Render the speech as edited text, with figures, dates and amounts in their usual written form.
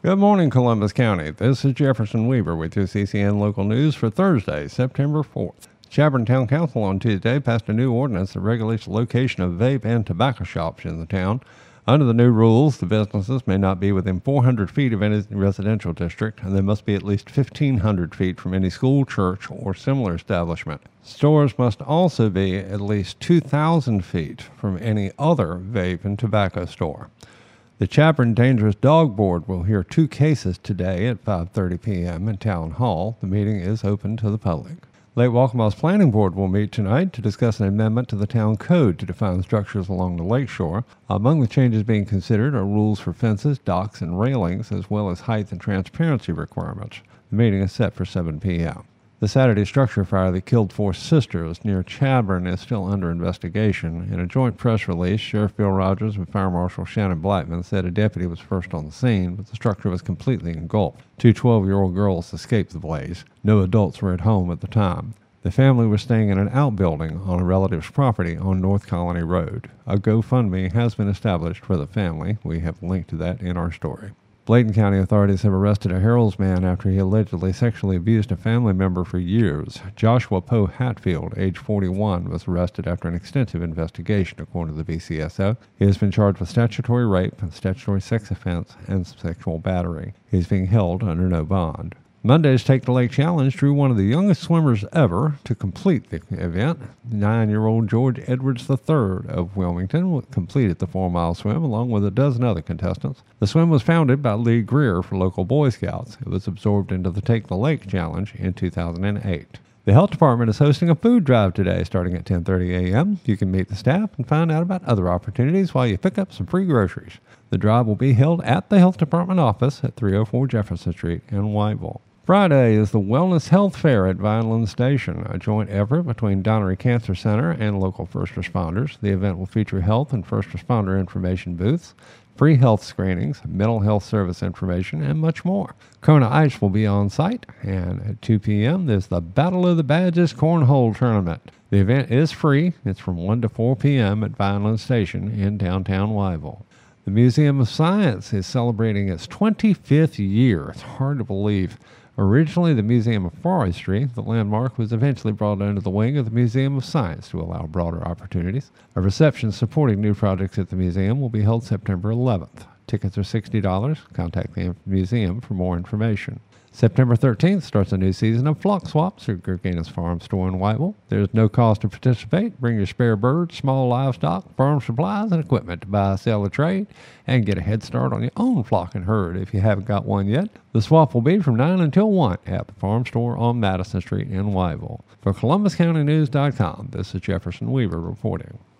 Good morning, Columbus County. This is Jefferson Weaver with your CCN local news for Thursday, September 4th. Chadbourn Town Council on Tuesday passed a new ordinance that regulates the location of vape and tobacco shops in the town. Under the new rules, the businesses may not be within 400 feet of any residential district, and they must be at least 1,500 feet from any school, church, or similar establishment. Stores must also be at least 2,000 feet from any other vape and tobacco store. The Chadbourn Dangerous Dog Board will hear 2 cases today at 5:30 p.m. in Town Hall. The meeting is open to the public. Lake Waccama's Planning Board will meet tonight to discuss an amendment to the town code to define structures along the lakeshore. Among the changes being considered are rules for fences, docks, and railings, as well as height and transparency requirements. The meeting is set for 7 p.m. The Saturday structure fire that killed 4 sisters near Chadbourn is still under investigation. In a joint press release, Sheriff Bill Rogers and Fire Marshal Shannon Blackman said a deputy was first on the scene, but the structure was completely engulfed. 2 12-year-old girls escaped the blaze. No adults were at home at the time. The family was staying in an outbuilding on a relative's property on North Colony Road. A GoFundMe has been established for the family. We have linked to that in our story. Bladen County authorities have arrested a Harolds man after he allegedly sexually abused a family member for years. Joshua Poe Hatfield, age 41, was arrested after an extensive investigation, according to the BCSO. He has been charged with statutory rape, statutory sex offense, and sexual battery. He is being held under no bond. Monday's Take the Lake Challenge drew one of the youngest swimmers ever to complete the event. 9-year-old George Edwards III of Wilmington completed the 4-mile swim along with a dozen other contestants. The swim was founded by Lee Greer for local Boy Scouts. It was absorbed into the Take the Lake Challenge in 2008. The Health Department is hosting a food drive today starting at 10:30 a.m. You can meet the staff and find out about other opportunities while you pick up some free groceries. The drive will be held at the Health Department office at 304 Jefferson Street in Whiteville. Friday is the Wellness Health Fair at Vineland Station, a joint effort between Donnery Cancer Center and local first responders. The event will feature health and first responder information booths, free health screenings, mental health service information, and much more. Kona Ice will be on site, and at 2 p.m. there's the Battle of the Badges Cornhole Tournament. The event is free. It's from 1 to 4 p.m. at Vineland Station in downtown Wyville. The Museum of Science is celebrating its 25th year. It's hard to believe. Originally the Museum of Forestry, the landmark was eventually brought under the wing of the Museum of Science to allow broader opportunities. A reception supporting new projects at the museum will be held September 11th. Tickets are $60. Contact the museum for more information. September 13th starts a new season of flock swaps at Gerganis Farm Store in Whiteville. There's no cost to participate. Bring your spare birds, small livestock, farm supplies, and equipment to buy, sell, or trade, and get a head start on your own flock and herd if you haven't got one yet. The swap will be from 9 until 1 at the farm store on Madison Street in Whiteville. For ColumbusCountyNews.com, this is Jefferson Weaver reporting.